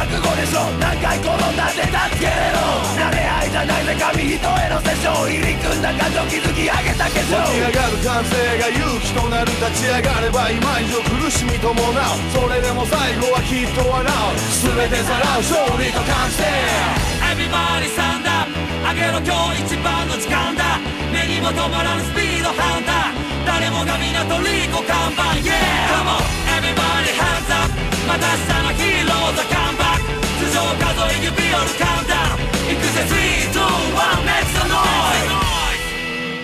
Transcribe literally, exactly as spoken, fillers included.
覚悟でしょ。何回転んだって助けれろ。慣れ合いじゃないぜ紙一重のセッション。入り組んだ感情築き上げた化粧。 湧き上がる感性が勇気となる。立ち上がれば今以上苦しみ伴う。それでも最後はきっと笑う。全てさらう勝利と感じて Everybody stand up 上げろ今日一番の時間だ。目にも止まらぬスピードハンター。誰もが港リコ看板 Yeah Come on Everybody hands up また明日のヒーローズカムバック。頭上数え指折るカウンター